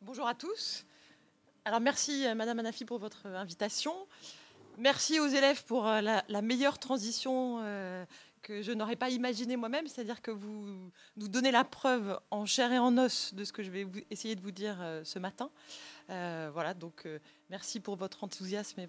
Bonjour à tous. Alors merci Madame Anafi pour votre invitation. Merci aux élèves pour la meilleure transition que je n'aurais pas imaginée moi-même, c'est-à-dire que vous nous donnez la preuve en chair et en os de ce que je vais essayer de vous dire ce matin. Voilà, donc merci pour votre enthousiasme et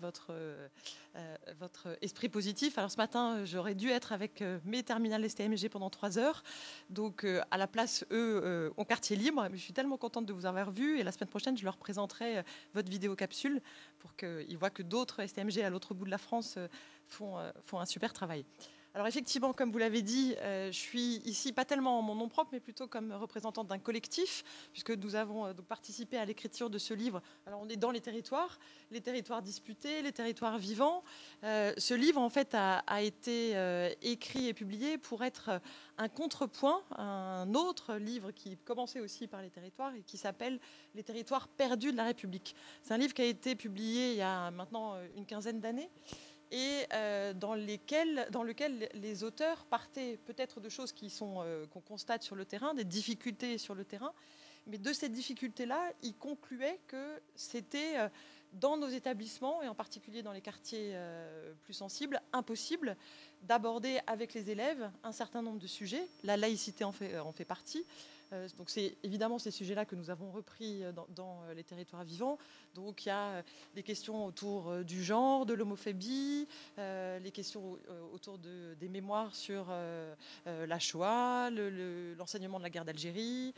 votre esprit positif. Alors ce matin, j'aurais dû être avec mes terminales STMG pendant 3 heures. Donc à la place, eux ont quartier libre. Mais je suis tellement contente de vous avoir vu. Et la semaine prochaine, je leur présenterai votre vidéo capsule pour qu'ils voient que d'autres STMG à l'autre bout de la France font un super travail. Alors effectivement, comme vous l'avez dit, je suis ici pas tellement en mon nom propre, mais plutôt comme représentante d'un collectif, puisque nous avons donc participé à l'écriture de ce livre. Alors on est dans les territoires disputés, les territoires vivants. Ce livre, en fait, a été écrit et publié pour être un contrepoint à un autre livre qui commençait aussi par les territoires et qui s'appelle Les territoires perdus de la République. C'est un livre qui a été publié il y a maintenant une quinzaine d'années et dans lequel les auteurs partaient peut-être de choses qu'on constate sur le terrain, des difficultés sur le terrain, mais de ces difficultés-là, ils concluaient que c'était dans nos établissements, et en particulier dans les quartiers plus sensibles, impossible d'aborder avec les élèves un certain nombre de sujets. La laïcité en fait partie. Donc c'est évidemment ces sujets-là que nous avons repris dans les territoires vivants. Donc il y a les questions autour du genre, de l'homophobie, les questions autour des mémoires sur la Shoah, l'enseignement de la guerre d'Algérie,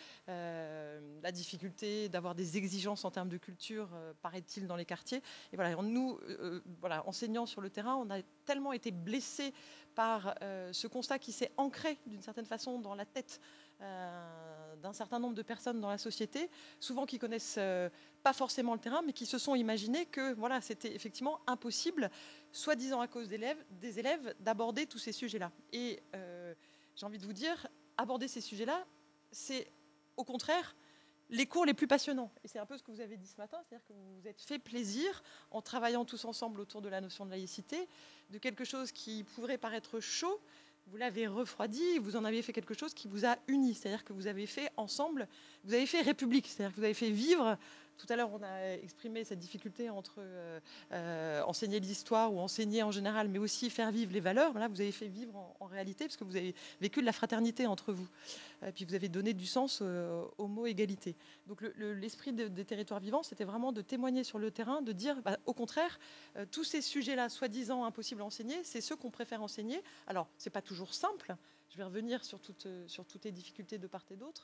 la difficulté d'avoir des exigences en termes de culture, paraît-il, dans les quartiers. Et voilà, nous, enseignants sur le terrain, on a tellement été blessés par ce constat qui s'est ancré d'une certaine façon dans la tête d'un certain nombre de personnes dans la société, souvent qui connaissent pas forcément le terrain, mais qui se sont imaginé que voilà, c'était effectivement impossible, soi-disant à cause des élèves, d'aborder tous ces sujets-là. Et j'ai envie de vous dire, aborder ces sujets-là, c'est au contraire les cours les plus passionnants. Et c'est un peu ce que vous avez dit ce matin, c'est-à-dire que vous vous êtes fait plaisir en travaillant tous ensemble autour de la notion de laïcité, de quelque chose qui pourrait paraître chaud. Vous l'avez refroidi, vous en avez fait quelque chose qui vous a uni, c'est-à-dire que vous avez fait ensemble, vous avez fait République, c'est-à-dire que vous avez fait vivre. Tout à l'heure, on a exprimé cette difficulté entre enseigner l'histoire ou enseigner en général, mais aussi faire vivre les valeurs. Là, vous avez fait vivre en réalité, parce que vous avez vécu de la fraternité entre vous. Et puis vous avez donné du sens au mot égalité. Donc l'esprit des territoires vivants, c'était vraiment de témoigner sur le terrain, de dire, au contraire, tous ces sujets-là, soi-disant impossibles à enseigner, c'est ceux qu'on préfère enseigner. Alors, c'est pas toujours simple. Je vais revenir sur toutes les difficultés de part et d'autre.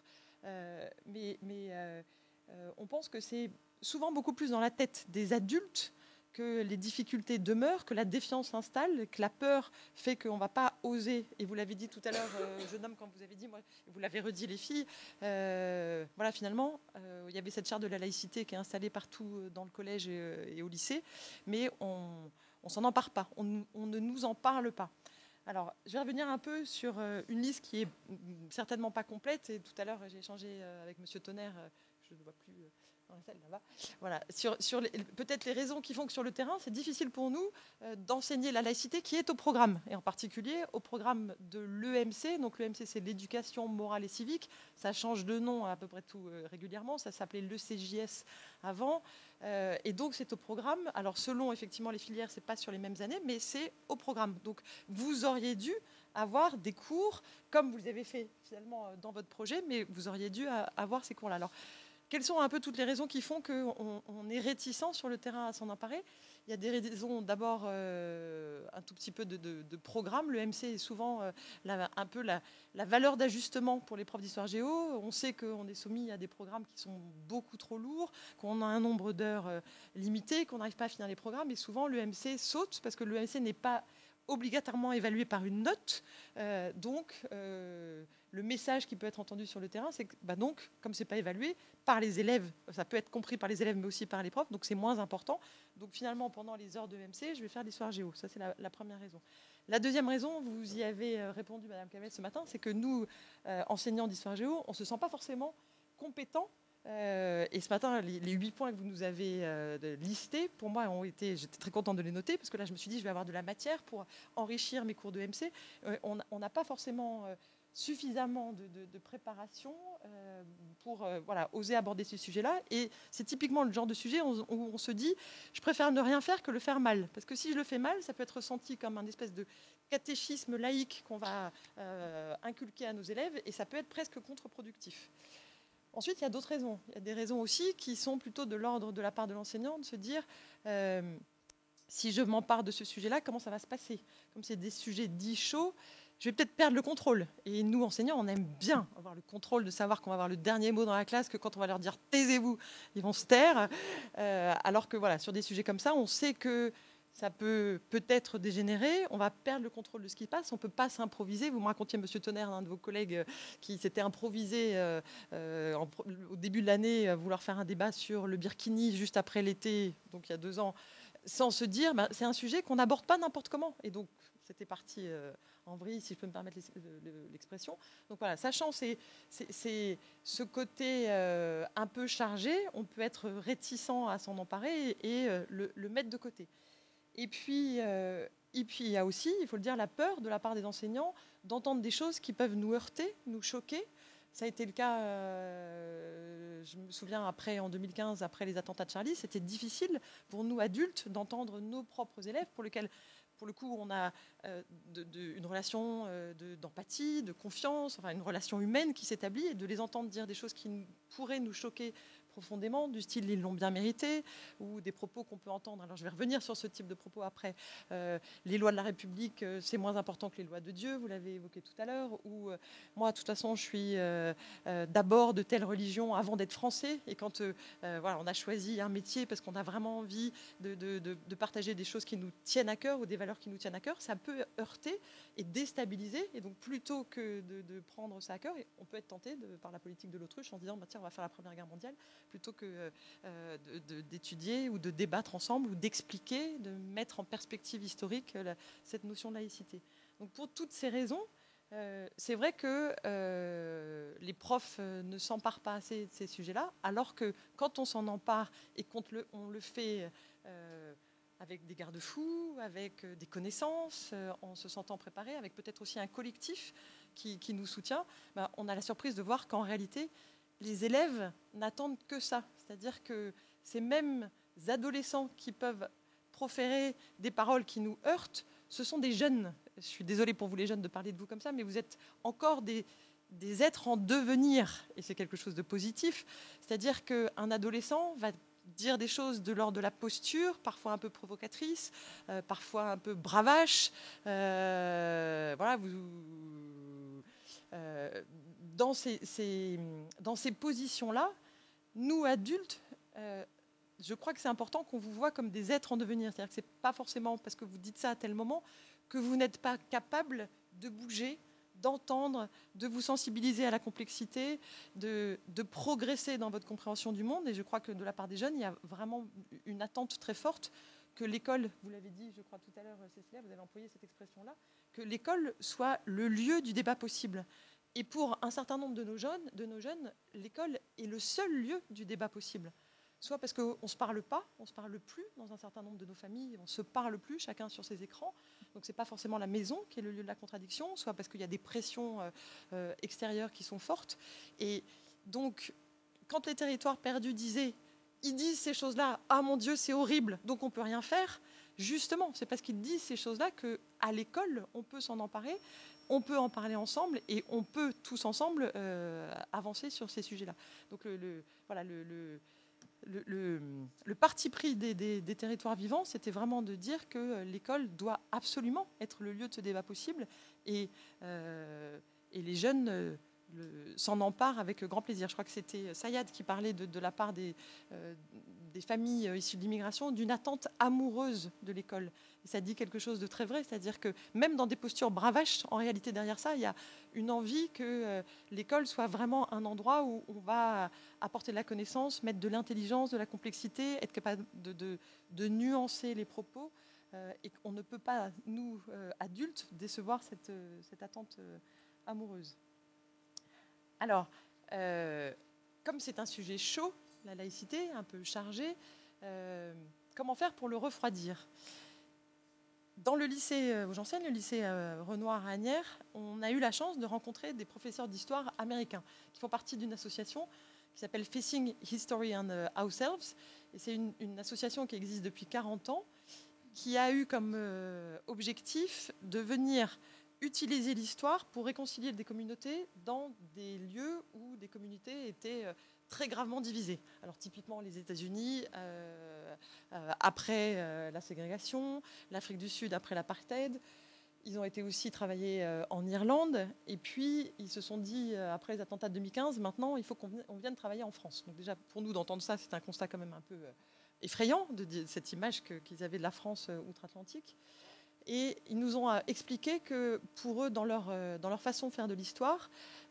Mais on pense que c'est souvent beaucoup plus dans la tête des adultes que les difficultés demeurent, que la défiance s'installe, que la peur fait qu'on ne va pas oser. Et vous l'avez dit tout à l'heure, jeune homme, quand vous avez dit, moi, vous l'avez redit, les filles, voilà, finalement, il y avait cette charte de la laïcité qui est installée partout dans le collège et au lycée, mais on s'en empare pas, on ne nous en parle pas. Alors, je vais revenir un peu sur une liste qui est certainement pas complète. Et tout à l'heure, j'ai échangé avec Monsieur Tonnerre, je ne le vois plus dans la salle là-bas. Voilà, sur peut-être les raisons qui font que sur le terrain, c'est difficile pour nous d'enseigner la laïcité qui est au programme, et en particulier au programme de l'EMC. Donc l'EMC, c'est l'éducation morale et civique. Ça change de nom à peu près tout régulièrement. Ça s'appelait l'ECJS avant. Et donc c'est au programme. Alors selon effectivement les filières, c'est pas sur les mêmes années, mais c'est au programme. Donc vous auriez dû avoir des cours comme vous les avez fait finalement dans votre projet, mais vous auriez dû avoir ces cours-là. Alors quelles sont un peu toutes les raisons qui font qu'on est réticent sur le terrain à s'en emparer? Il y a des raisons, d'abord, un tout petit peu de programme. Le MC est souvent un peu la valeur d'ajustement pour les profs d'histoire géo. On sait qu'on est soumis à des programmes qui sont beaucoup trop lourds, qu'on a un nombre d'heures limité, qu'on n'arrive pas à finir les programmes. Et souvent, le MC saute parce que le MC n'est pas obligatoirement évalué par une note. Le message qui peut être entendu sur le terrain, c'est que donc, comme c'est pas évalué par les élèves, ça peut être compris par les élèves, mais aussi par les profs, donc c'est moins important. Donc finalement, pendant les heures de MC, je vais faire l'histoire géo. Ça, c'est la première raison. La deuxième raison, vous y avez répondu, Madame Camel, ce matin, c'est que nous, enseignants d'histoire géo, on se sent pas forcément compétents. Et ce matin, les 8 points que vous nous avez listés, pour moi, j'étais très contente de les noter, parce que là, je me suis dit, je vais avoir de la matière pour enrichir mes cours de MC. On n'a pas forcément suffisamment de préparation pour oser aborder ce sujet-là. Et c'est typiquement le genre de sujet où on se dit, je préfère ne rien faire que le faire mal. Parce que si je le fais mal, ça peut être ressenti comme un espèce de catéchisme laïque qu'on va inculquer à nos élèves, et ça peut être presque contre-productif. Ensuite, il y a d'autres raisons. Il y a des raisons aussi qui sont plutôt de l'ordre de la part de l'enseignant, de se dire, si je m'empare de ce sujet-là, comment ça va se passer? Comme c'est des sujets dits chauds, je vais peut-être perdre le contrôle. Et nous, enseignants, on aime bien avoir le contrôle, de savoir qu'on va avoir le dernier mot dans la classe, que quand on va leur dire « taisez-vous », ils vont se taire. Alors que sur des sujets comme ça, on sait que ça peut peut-être dégénérer, on va perdre le contrôle de ce qui se passe, on ne peut pas s'improviser. Vous me racontiez, Monsieur Tonnerre, un de vos collègues qui s'était improvisé au début de l'année, vouloir faire un débat sur le Birkini juste après l'été, donc il y a 2 ans, sans se dire, c'est un sujet qu'on n'aborde pas n'importe comment. Et donc, c'était parti en vrille, si je peux me permettre l'expression. Donc voilà, sachant c'est ce côté un peu chargé, on peut être réticent à s'en emparer et le mettre de côté. Et puis, il y a aussi, il faut le dire, la peur de la part des enseignants d'entendre des choses qui peuvent nous heurter, nous choquer. Ça a été le cas, je me souviens, en 2015, après les attentats de Charlie, c'était difficile pour nous, adultes, d'entendre nos propres élèves, pour lesquels, pour le coup, on a une relation d'empathie, de confiance, enfin une relation humaine qui s'établit, et de les entendre dire des choses qui pourraient nous choquer profondément, du style ils l'ont bien mérité, ou des propos qu'on peut entendre. Alors je vais revenir sur ce type de propos après. Les lois de la République, c'est moins important que les lois de Dieu, vous l'avez évoqué tout à l'heure, ou moi, de toute façon, je suis d'abord de telle religion avant d'être français, et quand on a choisi un métier parce qu'on a vraiment envie de partager des choses qui nous tiennent à cœur, ou des valeurs qui nous tiennent à cœur, ça peut heurter et déstabiliser. Et donc plutôt que de prendre ça à cœur, on peut être tenté par la politique de l'autruche en disant tiens, on va faire la Première Guerre mondiale, plutôt que d'étudier ou de débattre ensemble, ou d'expliquer, de mettre en perspective historique cette notion de laïcité. Donc pour toutes ces raisons, c'est vrai que les profs ne s'emparent pas assez de ces sujets-là, alors que quand on s'en empare et qu'on le fait avec des garde-fous, avec des connaissances, en se sentant préparé, avec peut-être aussi un collectif qui nous soutient, on a la surprise de voir qu'en réalité, les élèves n'attendent que ça. C'est-à-dire que ces mêmes adolescents qui peuvent proférer des paroles qui nous heurtent, ce sont des jeunes. Je suis désolée pour vous les jeunes de parler de vous comme ça, mais vous êtes encore des êtres en devenir, et c'est quelque chose de positif. C'est-à-dire qu'un adolescent va dire des choses de l'ordre de la posture, parfois un peu provocatrice, parfois un peu bravache. Dans ces positions-là, nous, adultes, je crois que c'est important qu'on vous voit comme des êtres en devenir. C'est-à-dire que ce n'est pas forcément parce que vous dites ça à tel moment que vous n'êtes pas capable de bouger, d'entendre, de vous sensibiliser à la complexité, de progresser dans votre compréhension du monde. Et je crois que de la part des jeunes, il y a vraiment une attente très forte que l'école, vous l'avez dit, je crois tout à l'heure, Cécilia, vous avez employé cette expression-là, que l'école soit le lieu du débat possible. Et pour un certain nombre de nos jeunes, l'école est le seul lieu du débat possible. Soit parce qu'on ne se parle pas, on ne se parle plus dans un certain nombre de nos familles, on ne se parle plus, chacun sur ses écrans. Donc ce n'est pas forcément la maison qui est le lieu de la contradiction, soit parce qu'il y a des pressions extérieures qui sont fortes. Et donc, quand les territoires perdus ils disent ces choses-là, ah mon Dieu, c'est horrible, donc on ne peut rien faire. Justement, c'est parce qu'ils disent ces choses-là qu'à l'école, on peut s'en emparer, on peut en parler ensemble, et on peut tous ensemble avancer sur ces sujets-là. Donc le parti pris des territoires vivants, c'était vraiment de dire que l'école doit absolument être le lieu de ce débat possible, et les jeunes s'en emparent avec grand plaisir. Je crois que c'était Sayad qui parlait de la part des familles issues de l'immigration d'une attente amoureuse de l'école. Et ça dit quelque chose de très vrai, c'est-à-dire que même dans des postures bravaches, en réalité derrière ça, il y a une envie que l'école soit vraiment un endroit où on va apporter de la connaissance, mettre de l'intelligence, de la complexité, être capable de nuancer les propos. Et qu'on ne peut pas, nous, adultes, décevoir cette attente amoureuse. Alors, comme c'est un sujet chaud, la laïcité, un peu chargé, comment faire pour le refroidir ? dans le lycée où j'enseigne, le lycée Renoir à Asnières, on a eu la chance de rencontrer des professeurs d'histoire américains qui font partie d'une association qui s'appelle Facing History and Ourselves. Et c'est une association qui existe depuis 40 ans, qui a eu comme objectif de venir utiliser l'histoire pour réconcilier des communautés dans des lieux où des communautés étaient très gravement divisées. Alors typiquement les États-Unis après la ségrégation, l'Afrique du Sud après l'apartheid. Ils ont été aussi travailler en Irlande. Et puis, ils se sont dit, après les attentats de 2015, maintenant, il faut qu'on vienne travailler en France. Donc déjà, pour nous, d'entendre ça, c'est un constat quand même un peu effrayant, de cette image qu'ils avaient de la France outre-Atlantique. Et ils nous ont expliqué que pour eux, dans leur façon de faire de l'histoire,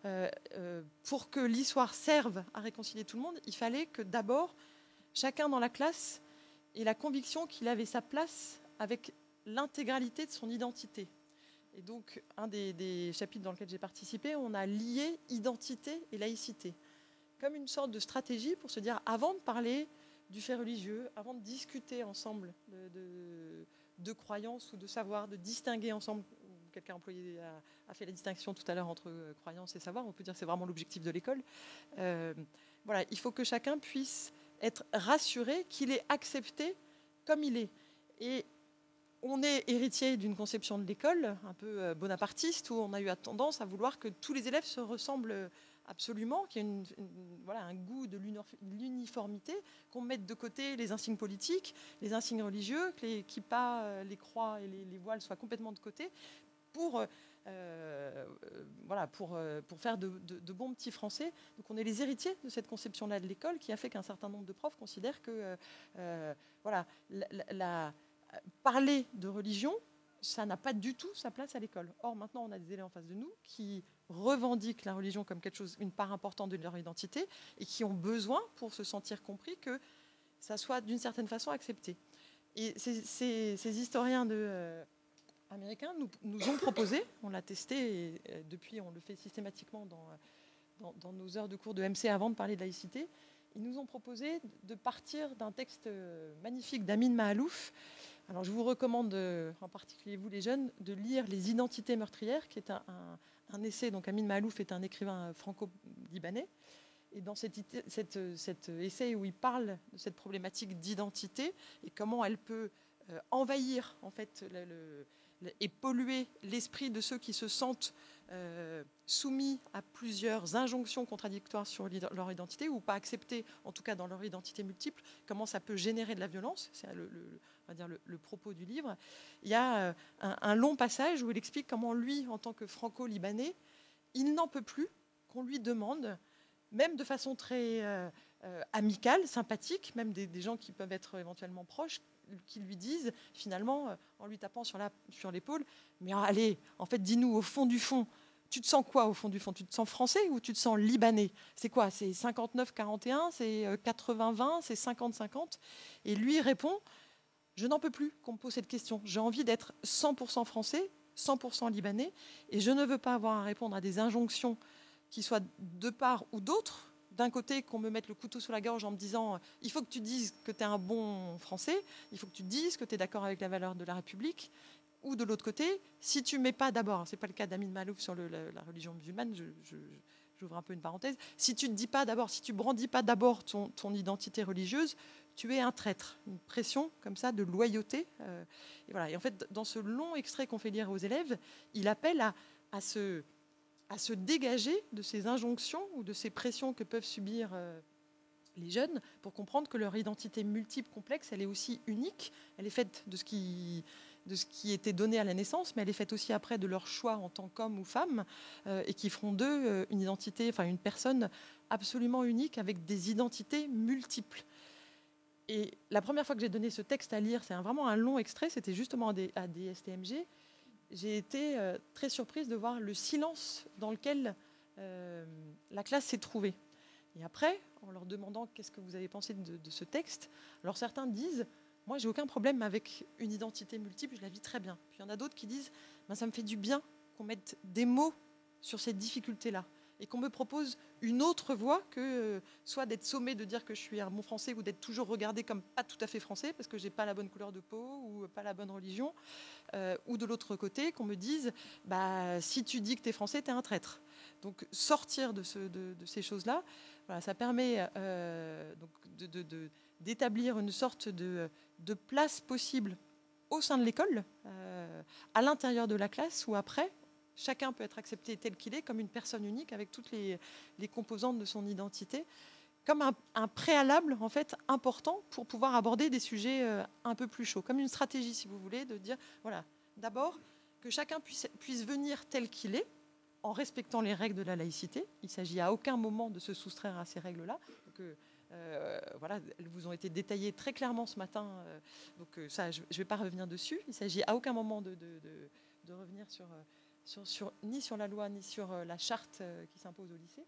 pour que l'histoire serve à réconcilier tout le monde, il fallait que d'abord, chacun dans la classe ait la conviction qu'il avait sa place avec l'intégralité de son identité. Et donc, un des chapitres dans lequel j'ai participé, on a lié identité et laïcité, comme une sorte de stratégie pour se dire, avant de parler du fait religieux, avant de discuter ensemble de croyances ou de savoir, de distinguer ensemble, quelqu'un a fait la distinction tout à l'heure entre croyances et savoir, on peut dire que c'est vraiment l'objectif de l'école. Voilà, il faut que chacun puisse être rassuré qu'il est accepté comme il est. Et on est héritier d'une conception de l'école un peu bonapartiste, où on a eu tendance à vouloir que tous les élèves se ressemblent absolument, qu'il y ait voilà, un goût de l'uniformité, qu'on mette de côté les insignes politiques, les insignes religieux, que les kippas, les croix et les voiles soient complètement de côté pour, voilà, pour faire de bons petits Français. Donc on est les héritiers de cette conception-là de l'école, qui a fait qu'un certain nombre de profs considèrent que voilà, parler de religion, ça n'a pas du tout sa place à l'école. Or, maintenant, on a des élèves en face de nous qui revendiquent la religion comme quelque chose, une part importante de leur identité, et qui ont besoin, pour se sentir compris, que ça soit d'une certaine façon accepté. Et ces historiens américains nous ont proposé, on l'a testé, et depuis on le fait systématiquement dans nos heures de cours de MC avant de parler de laïcité, ils nous ont proposé de partir d'un texte magnifique d'Amin Mahalouf. Alors, je vous recommande, en particulier vous les jeunes, de lire Les Identités meurtrières, qui est un essai. Donc, Amin Mahalouf est un écrivain franco-libanais. Et dans cet essai où il parle de cette problématique d'identité et comment elle peut envahir en fait et polluer l'esprit de ceux qui se sentent soumis à plusieurs injonctions contradictoires sur leur identité, ou pas acceptés, en tout cas dans leur identité multiple, comment ça peut générer de la violence. C'est on va dire le propos du livre. Il y a un long passage où il explique comment lui, en tant que franco-libanais, il n'en peut plus qu'on lui demande, même de façon très amicale, sympathique, même des gens qui peuvent être éventuellement proches, qui lui disent, finalement, en lui tapant sur l'épaule, mais allez, en fait, dis-nous, au fond du fond, tu te sens quoi au fond du fond? Tu te sens français ou tu te sens libanais? C'est quoi? C'est 59-41, c'est 80-20, c'est 50-50? Et lui répond, je n'en peux plus qu'on me pose cette question. J'ai envie d'être 100% français, 100% libanais, et je ne veux pas avoir à répondre à des injonctions qui soient de part ou d'autre. D'un côté, qu'on me mette le couteau sur la gorge en me disant il faut que tu dises que tu es un bon Français, il faut que tu dises que tu es d'accord avec la valeur de la République. Ou de l'autre côté, si tu ne mets pas d'abord, ce n'est pas le cas d'Amin Mahalouf sur la religion musulmane, j'ouvre un peu une parenthèse, si tu ne dis pas d'abord, si tu brandis pas d'abord ton identité religieuse, tu es un traître. Une pression comme ça de loyauté. Et voilà. Et en fait, dans ce long extrait qu'on fait lire aux élèves, il appelle à se dégager de ces injonctions ou de ces pressions que peuvent subir les jeunes pour comprendre que leur identité multiple, complexe, elle est aussi unique. Elle est faite de ce qui était donné à la naissance, mais elle est faite aussi après de leur choix en tant qu'homme ou femme, et qui feront d'eux une identité, enfin une personne absolument unique avec des identités multiples. Et la première fois que j'ai donné ce texte à lire, c'est vraiment un long extrait, c'était justement à des STMG. J'ai été très surprise de voir le silence dans lequel la classe s'est trouvée. Et après, en leur demandant qu'est-ce que vous avez pensé de ce texte, alors certains disent, moi j'ai aucun problème avec une identité multiple, je la vis très bien. Puis il y en a d'autres qui disent, ça me fait du bien qu'on mette des mots sur cette difficulté-là. et qu'on me propose une autre voie que soit d'être sommé de dire que je suis un bon français ou d'être toujours regardé comme pas tout à fait français parce que j'ai pas la bonne couleur de peau ou pas la bonne religion, ou de l'autre côté qu'on me dise bah, si tu dis que tu es français, tu es un traître. Donc sortir de ces choses-là, voilà, ça permet donc d'établir une sorte de place possible au sein de l'école, à l'intérieur de la classe ou après. Chacun peut être accepté tel qu'il est, comme une personne unique, avec toutes les composantes de son identité, comme un préalable en fait important pour pouvoir aborder des sujets un peu plus chauds, comme une stratégie, si vous voulez, de dire voilà, d'abord que chacun puisse venir tel qu'il est, en respectant les règles de la laïcité. Il s'agit à aucun moment de se soustraire à ces règles-là. Donc, voilà, elles vous ont été détaillées très clairement ce matin. Donc ça, je ne vais pas revenir dessus. Il s'agit à aucun moment de revenir ni sur la loi, ni sur la charte qui s'impose au lycée.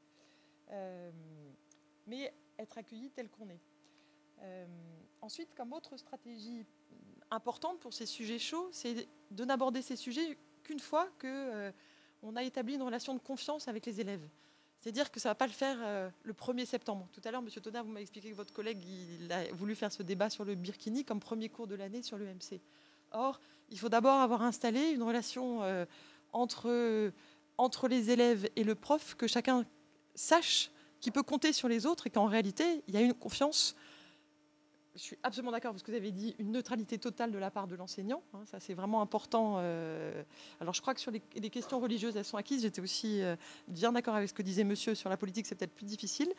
Mais être accueilli tel qu'on est. Ensuite, comme autre stratégie importante pour ces sujets chauds, c'est de n'aborder ces sujets qu'une fois qu'on a établi une relation de confiance avec les élèves. C'est-à-dire que ça ne va pas le faire le 1er septembre. Tout à l'heure, M. Tonnerre, vous m'avez expliqué que votre collègue il a voulu faire ce débat sur le Birkini comme premier cours de l'année sur l'EMC. Or, il faut d'abord avoir installé une relation entre les élèves et le prof, que chacun sache qu'il peut compter sur les autres et qu'en réalité, il y a une confiance. Je suis absolument d'accord avec ce que vous avez dit, une neutralité totale de la part de l'enseignant. Hein, ça, c'est vraiment important. Alors, je crois que sur les questions religieuses, elles sont acquises. J'étais aussi bien d'accord avec ce que disait monsieur sur la politique, c'est peut-être plus difficile.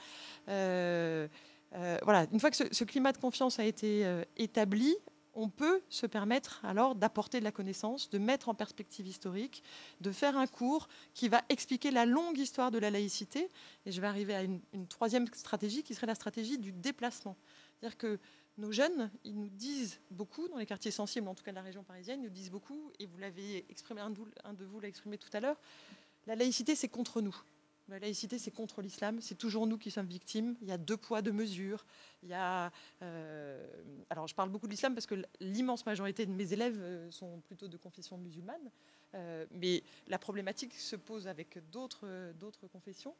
Voilà, une fois que ce climat de confiance a été établi, on peut se permettre alors d'apporter de la connaissance, de mettre en perspective historique, de faire un cours qui va expliquer la longue histoire de la laïcité. Et je vais arriver à une troisième stratégie qui serait la stratégie du déplacement. C'est-à-dire que nos jeunes, ils nous disent beaucoup, dans les quartiers sensibles, en tout cas de la région parisienne, ils nous disent beaucoup, et vous l'avez exprimé, un de vous l'a exprimé tout à l'heure, la laïcité, c'est contre nous. La laïcité, c'est contre l'islam. C'est toujours nous qui sommes victimes. Il y a 2 poids, 2 mesures. Il y a, alors, je parle beaucoup de l'islam parce que l'immense majorité de mes élèves sont plutôt de confession musulmane. Mais la problématique se pose avec d'autres confessions.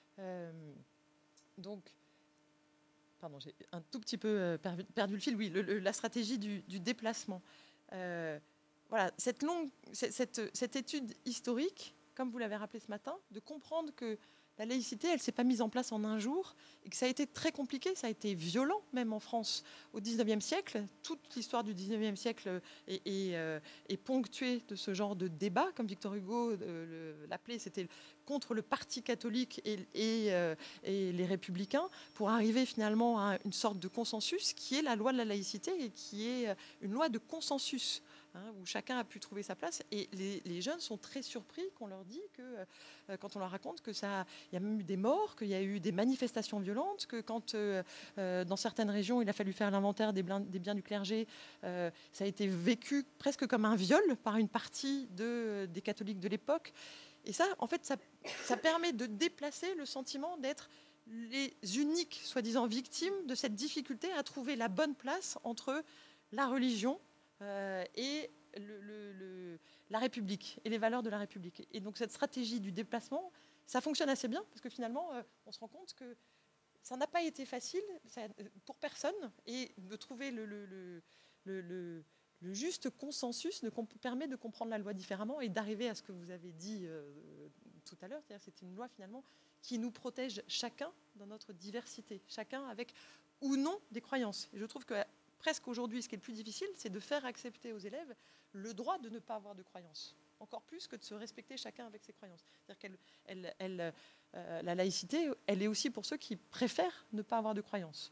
Donc, pardon, j'ai un tout petit peu perdu le fil. Oui, la stratégie du déplacement. Voilà, cette étude historique, comme vous l'avez rappelé ce matin, de comprendre que la laïcité, elle ne s'est pas mise en place en un jour et que ça a été très compliqué, ça a été violent même en France au XIXe siècle. Toute l'histoire du XIXe siècle est ponctuée de ce genre de débat, comme Victor Hugo l'appelait, c'était contre le parti catholique et les républicains, pour arriver finalement à une sorte de consensus qui est la loi de la laïcité et qui est une loi de consensus. Hein, où chacun a pu trouver sa place. Et les jeunes sont très surpris qu'on leur dit que, quand on leur raconte que il y a même eu des morts, qu'il y a eu des manifestations violentes, que quand dans certaines régions il a fallu faire l'inventaire des biens du clergé, ça a été vécu presque comme un viol par une partie des catholiques de l'époque. Et ça, en fait, ça permet de déplacer le sentiment d'être les uniques, soi-disant, victimes de cette difficulté à trouver la bonne place entre la religion et la République et les valeurs de la République. Et donc cette stratégie du déplacement, ça fonctionne assez bien parce que finalement, on se rend compte que ça n'a pas été facile pour personne et de trouver le juste consensus permet de comprendre la loi différemment et d'arriver à ce que vous avez dit tout à l'heure, c'est-à-dire que c'est une loi finalement qui nous protège chacun dans notre diversité, chacun avec ou non des croyances. Et je trouve que presque aujourd'hui, ce qui est le plus difficile, c'est de faire accepter aux élèves le droit de ne pas avoir de croyances. Encore plus que de se respecter chacun avec ses croyances. C'est-à-dire la laïcité, elle est aussi pour ceux qui préfèrent ne pas avoir de croyances.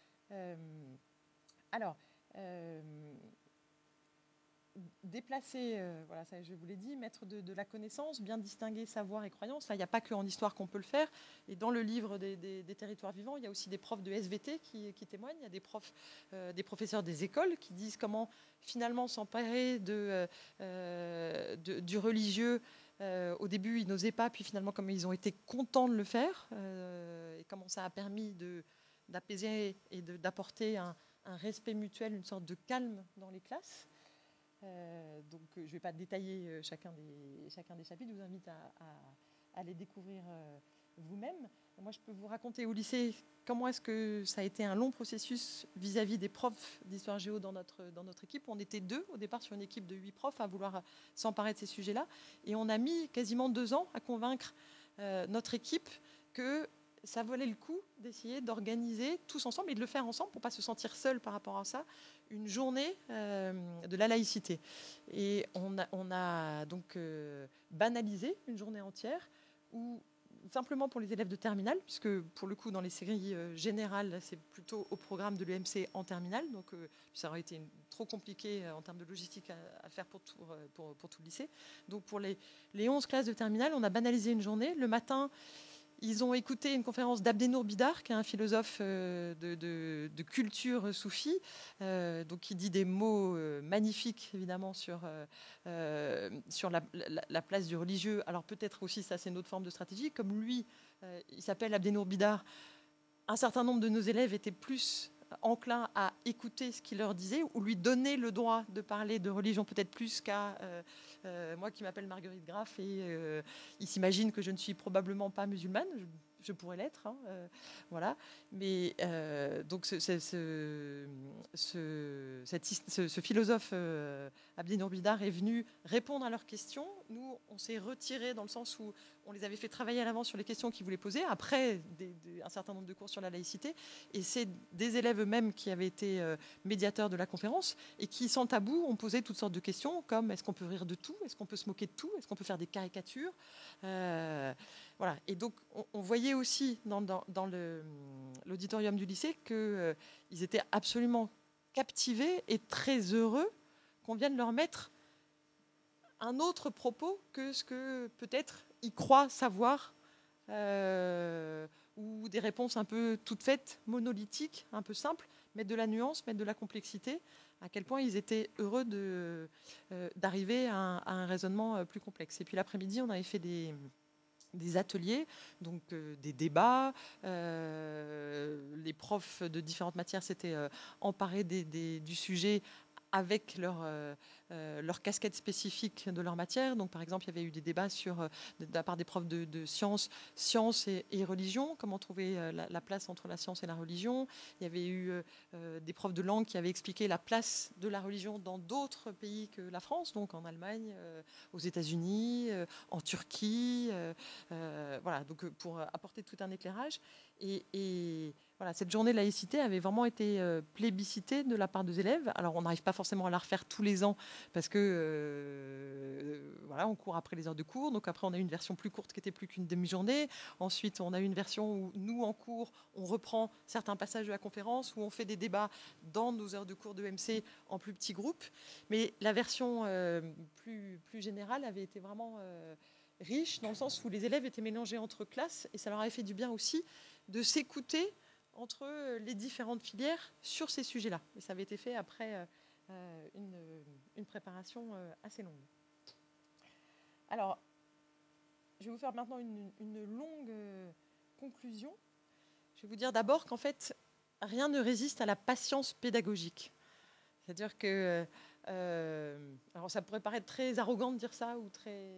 Déplacer, voilà, ça je vous l'ai dit, mettre de la connaissance, bien distinguer savoir et croyance. Là, il n'y a pas qu'en histoire qu'on peut le faire. Et dans le livre des territoires vivants, il y a aussi des profs de SVT qui témoignent. Il y a des professeurs des écoles qui disent comment finalement s'emparer du religieux. Au début, ils n'osaient pas, puis finalement, comme ils ont été contents de le faire, et comment ça a permis d'apaiser et d'apporter un respect mutuel, une sorte de calme dans les classes. Donc, je ne vais pas détailler chacun des chapitres. Je vous invite à les découvrir vous-même. Moi, je peux vous raconter au lycée comment est-ce que ça a été un long processus vis-à-vis des profs d'histoire géo dans notre équipe. On était 2 au départ sur une équipe de 8 profs à vouloir s'emparer de ces sujets-là. Et on a mis quasiment 2 ans à convaincre notre équipe que ça valait le coup d'essayer d'organiser tous ensemble et de le faire ensemble pour ne pas se sentir seul par rapport à ça, une journée de la laïcité. Et on a donc banalisé une journée entière où simplement pour les élèves de terminale, puisque pour le coup, dans les séries générales, c'est plutôt au programme de l'EMC en terminale, donc ça aurait été trop compliqué en termes de logistique à faire pour tout le lycée. Donc pour les 11 classes de terminale, on a banalisé une journée. Le matin, ils ont écouté une conférence d'Abdenour Bidar, qui est un philosophe de culture soufie, donc qui dit des mots magnifiques, évidemment, sur la place du religieux. Alors peut-être aussi, ça c'est une autre forme de stratégie. Comme lui, il s'appelle Abdenour Bidar, un certain nombre de nos élèves étaient plus enclins à écouter ce qu'il leur disait ou lui donner le droit de parler de religion peut-être plus qu'à moi qui m'appelle Marguerite Graff et il s'imagine que je ne suis probablement pas musulmane. Je pourrais l'être, hein, voilà. Mais donc ce philosophe Abdenour Bidar est venu répondre à leurs questions. Nous, on s'est retirés dans le sens où on les avait fait travailler à l'avance sur les questions qu'ils voulaient poser, après un certain nombre de cours sur la laïcité. Et c'est des élèves eux-mêmes qui avaient été médiateurs de la conférence et qui, sans tabou, ont posé toutes sortes de questions, comme est-ce qu'on peut rire de tout? Est-ce qu'on peut se moquer de tout? Est-ce qu'on peut faire des caricatures? Voilà. Et donc, on voyait aussi dans l'auditorium du lycée qu'ils étaient absolument captivés et très heureux qu'on vienne leur mettre un autre propos que ce que peut-être ils croient savoir, ou des réponses un peu toutes faites, monolithiques, un peu simples, mettre de la nuance, mettre de la complexité, à quel point ils étaient heureux d'arriver à un raisonnement plus complexe. Et puis l'après-midi, on avait fait des ateliers, donc des débats. Les profs de différentes matières s'étaient emparés du sujet avec leur casquette spécifique de leur matière. Donc, par exemple, il y avait eu des débats de la part des profs de sciences et religion, comment trouver la place entre la science et la religion. Il y avait eu des profs de langue qui avaient expliqué la place de la religion dans d'autres pays que la France, donc en Allemagne, aux États-Unis, en Turquie. Voilà, donc pour apporter tout un éclairage. Et voilà, cette journée de laïcité avait vraiment été plébiscitée de la part des élèves. Alors, on n'arrive pas forcément à la refaire tous les ans parce que voilà, on court après les heures de cours. Donc après, on a une version plus courte qui était plus qu'une demi-journée. Ensuite, on a une version où nous, en cours, on reprend certains passages de la conférence, où on fait des débats dans nos heures de cours de MC en plus petits groupes. Mais la version plus générale avait été vraiment riche dans le sens où les élèves étaient mélangés entre classes et ça leur avait fait du bien aussi de s'écouter entre les différentes filières sur ces sujets-là. Et ça avait été fait après une préparation assez longue. Alors, je vais vous faire maintenant une longue conclusion. Je vais vous dire d'abord qu'en fait, rien ne résiste à la patience pédagogique. C'est-à-dire que, alors ça pourrait paraître très arrogant de dire ça, ou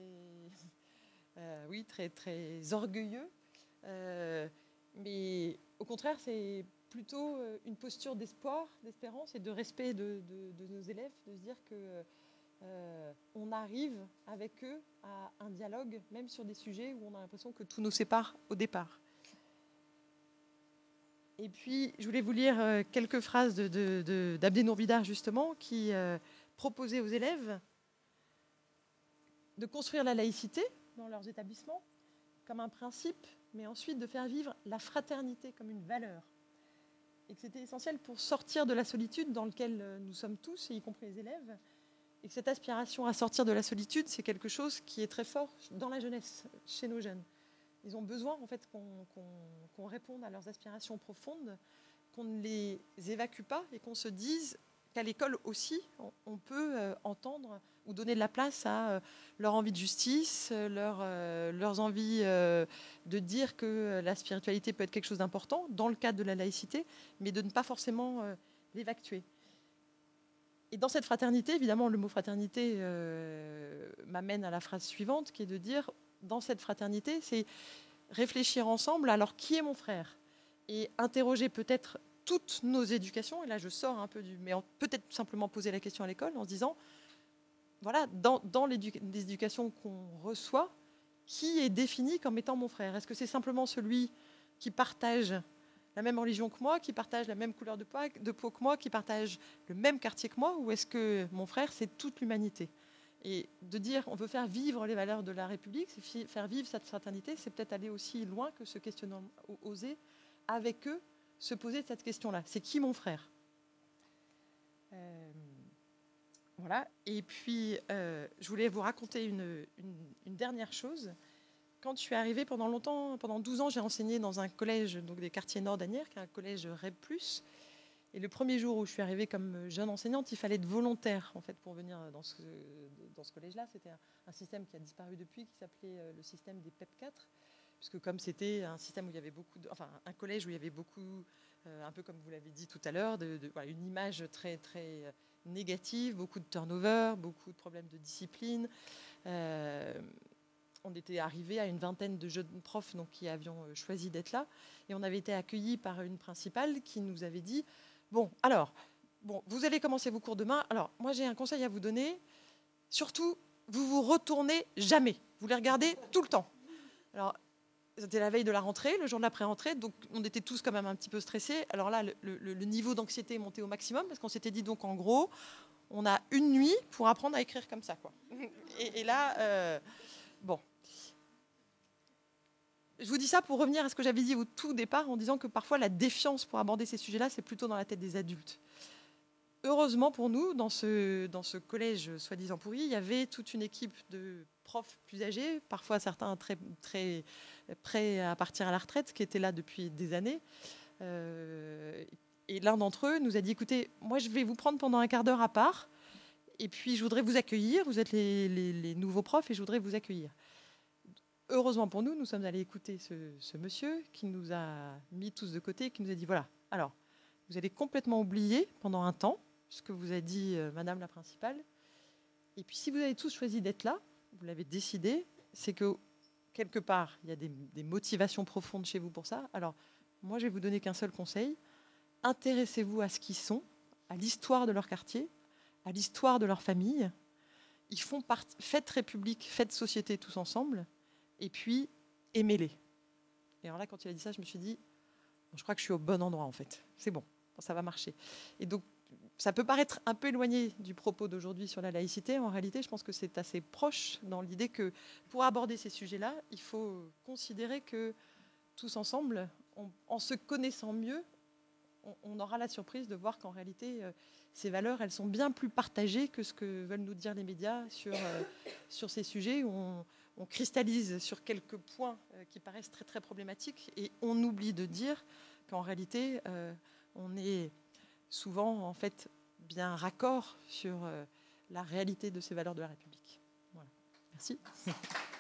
oui, très orgueilleux, mais au contraire, c'est plutôt une posture d'espoir, d'espérance et de respect de nos élèves, de se dire que on arrive avec eux à un dialogue, même sur des sujets où on a l'impression que tout nous sépare au départ. Et puis, je voulais vous lire quelques phrases d'Abdenour Bidar, justement, qui proposait aux élèves de construire la laïcité dans leurs établissements comme un principe, mais ensuite de faire vivre la fraternité comme une valeur. Et que c'était essentiel pour sortir de la solitude dans laquelle nous sommes tous, y compris les élèves, et que cette aspiration à sortir de la solitude, c'est quelque chose qui est très fort dans la jeunesse, chez nos jeunes. Ils ont besoin en fait qu'on réponde à leurs aspirations profondes, qu'on ne les évacue pas et qu'on se dise qu'à l'école aussi, on peut entendre ou donner de la place à leur envie de justice, leurs envies de dire que la spiritualité peut être quelque chose d'important dans le cadre de la laïcité, mais de ne pas forcément l'évacuer. Et dans cette fraternité, évidemment, le mot fraternité m'amène à la phrase suivante, qui est de dire, dans cette fraternité, c'est réfléchir ensemble, alors qui est mon frère? Et interroger peut-être toutes nos éducations, et là je sors un peu mais peut-être simplement poser la question à l'école en se disant, voilà, dans l'éducation qu'on reçoit, qui est défini comme étant mon frère? Est-ce que c'est simplement celui qui partage la même religion que moi, qui partage la même couleur de peau que moi, qui partage le même quartier que moi, ou est-ce que mon frère, c'est toute l'humanité? Et de dire on veut faire vivre les valeurs de la République, c'est faire vivre cette fraternité, c'est peut-être aller aussi loin que ce questionnement, oser avec eux se poser cette question-là. C'est qui mon frère? Voilà. Et puis, je voulais vous raconter une dernière chose. Quand je suis arrivée, pendant 12 ans, j'ai enseigné dans un collège donc des quartiers nord d'Asnières, qui est un collège REP+. Et le premier jour où je suis arrivée comme jeune enseignante, il fallait être volontaire en fait, pour venir dans ce collège-là. C'était un système qui a disparu depuis, qui s'appelait le système des PEP4. Puisque comme c'était un système où il y avait un collège où il y avait beaucoup, un peu comme vous l'avez dit tout à l'heure, voilà, une image très, très négative, beaucoup de turnover, beaucoup de problèmes de discipline. On était arrivé à une vingtaine de jeunes profs donc, qui avions choisi d'être là. Et on avait été accueillis par une principale qui nous avait dit, bon, vous allez commencer vos cours demain. Alors, moi, j'ai un conseil à vous donner. Surtout, vous vous retournez jamais. Vous les regardez tout le temps. Alors, c'était la veille de la rentrée, le jour de la pré-rentrée, donc on était tous quand même un petit peu stressés. Alors là, le niveau d'anxiété est monté au maximum, parce qu'on s'était dit, donc en gros, on a une nuit pour apprendre à écrire comme ça, quoi. Et là, bon. Je vous dis ça pour revenir à ce que j'avais dit au tout départ, en disant que parfois la défiance pour aborder ces sujets-là, c'est plutôt dans la tête des adultes. Heureusement pour nous, dans ce collège soi-disant pourri, il y avait toute une équipe de profs plus âgés, parfois certains très, très prêts à partir à la retraite, qui étaient là depuis des années. Et l'un d'entre eux nous a dit, écoutez, moi je vais vous prendre pendant un quart d'heure à part, et puis je voudrais vous accueillir, vous êtes les nouveaux profs, et je voudrais vous accueillir. Heureusement pour nous, nous sommes allés écouter ce monsieur qui nous a mis tous de côté, qui nous a dit, voilà, alors, vous allez complètement oublier pendant un temps ce que vous a dit Madame la principale. Et puis, si vous avez tous choisi d'être là, vous l'avez décidé, c'est que, quelque part, il y a des motivations profondes chez vous pour ça. Alors, moi, je vais vous donner qu'un seul conseil. Intéressez-vous à ce qu'ils sont, à l'histoire de leur quartier, à l'histoire de leur famille. Ils font partie. Faites République, faites société tous ensemble. Et puis, aimez-les. Et alors là, quand il a dit ça, je me suis dit, bon, je crois que je suis au bon endroit, en fait. C'est bon, ça va marcher. Et donc, ça peut paraître un peu éloigné du propos d'aujourd'hui sur la laïcité. En réalité, je pense que c'est assez proche dans l'idée que pour aborder ces sujets-là, il faut considérer que tous ensemble, en se connaissant mieux, on aura la surprise de voir qu'en réalité, ces valeurs, elles sont bien plus partagées que ce que veulent nous dire les médias sur ces sujets où on cristallise sur quelques points qui paraissent très, très problématiques et on oublie de dire qu'en réalité, on est souvent, en fait, bien raccord sur la réalité de ces valeurs de la République. Voilà. Merci.